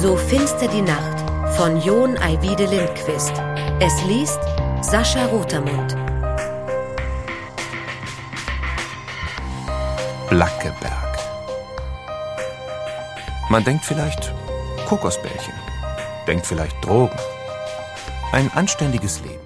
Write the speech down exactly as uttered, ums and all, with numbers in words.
So finster die Nacht von Jon Ajvide Lindqvist. Es liest Sascha Rotermund. Blackeberg. Man denkt vielleicht Kokosbällchen, denkt vielleicht Drogen. Ein anständiges Leben.